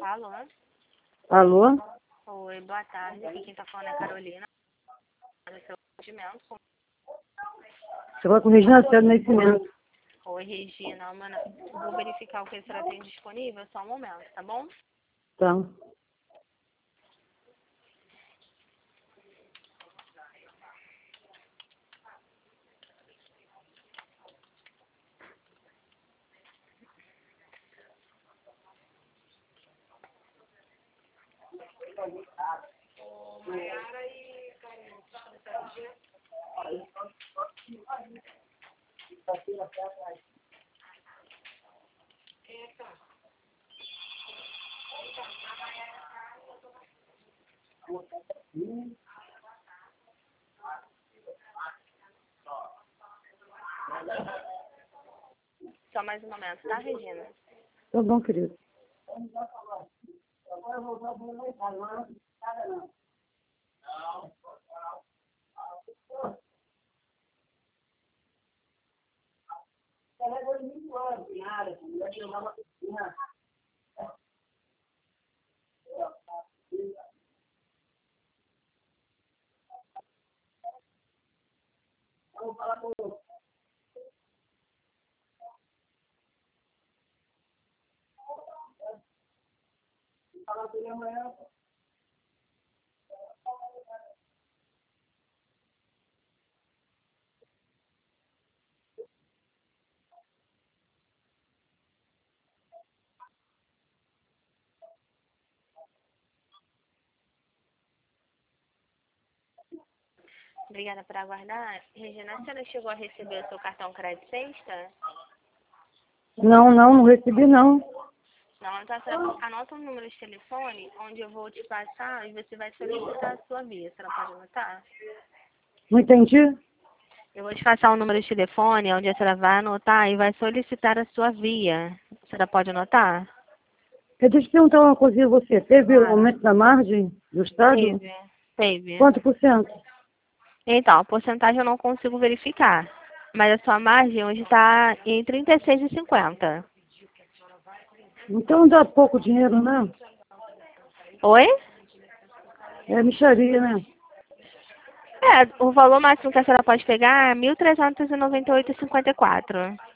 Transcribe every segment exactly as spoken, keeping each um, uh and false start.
Alô? Alô? Oi, boa tarde. Aqui quem tá falando é a Carolina. Do seu atendimento. Você vai com Regina Céu do Nascimento. Oi, Regina. Mano, vou verificar o que a senhora tem disponível. Só um momento, tá bom? Tá. Só mais um momento, tá, Regina? Tá bom, querido. Obrigada por aguardar. Regina, a senhora chegou a receber o seu cartão crédito sexta? Não, não, não recebi não. Não, então a senhora anota o número de telefone, onde eu vou te passar e você vai solicitar a sua via. A senhora pode anotar? Não entendi? Eu vou te passar o número de telefone, onde a senhora vai anotar e vai solicitar a sua via. A senhora pode anotar? Eu deixa eu perguntar uma coisinha a você. Teve o Claro. aumento da margem do Estado? Teve. Teve. Quanto por cento? Então, a porcentagem eu não consigo verificar. Mas a sua margem hoje está em trinta e seis e cinquenta. Então dá pouco dinheiro, né? Oi? É mixaria, né? É, o valor máximo que a senhora pode pegar é mil trezentos e noventa e oito vírgula cinquenta e quatro.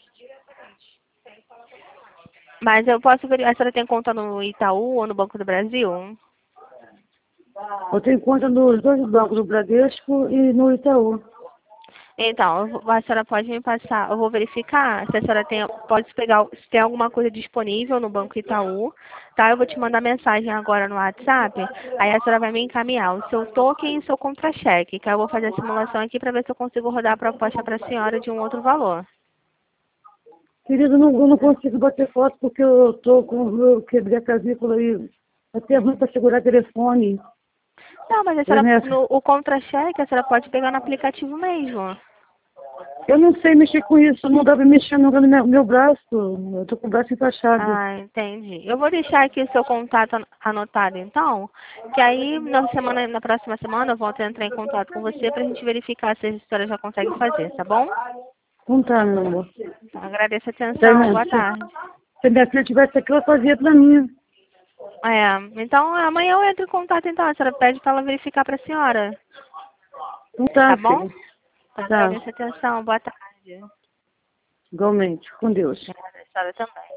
Mas eu posso verificar, a senhora tem conta no Itaú ou no Banco do Brasil? Eu tenho conta nos dois bancos, no Bradesco e no Itaú. Então, eu vou- a senhora pode me passar, eu vou verificar se a senhora tem, pode pegar, se tem alguma coisa disponível no Banco Itaú, tá? Eu vou te mandar mensagem agora no WhatsApp, aí a senhora vai me encaminhar o seu token e o seu contra-cheque, que aí eu vou fazer a simulação aqui para ver se eu consigo rodar a proposta para a senhora de um outro valor. Querido, não, eu não consigo bater foto porque eu tô com, eu quebrei a clavícula e até ruim para segurar telefone. Não, mas a É, senhora, né? no, o contra-cheque a senhora pode pegar no aplicativo mesmo. Eu não sei mexer com isso, não dá pra mexer no meu, meu braço. Eu tô com o braço enfaixado. Ah, entendi. Eu vou deixar aqui o seu contato an- anotado então, que aí na semana, na próxima semana eu volto a entrar em contato com você pra gente verificar se a senhora já consegue fazer, tá bom? Não tá, meu amor. Agradeço a Se, atenção, boa tarde. se minha filha tivesse aqui, ela fazia pra mim. É, então amanhã eu entro em contato então, a senhora pede para ela verificar pra senhora, Não tá, tá bom? filha. Tá, Agradeço a atenção, boa tarde. igualmente. Com Deus. Obrigada, a senhora também.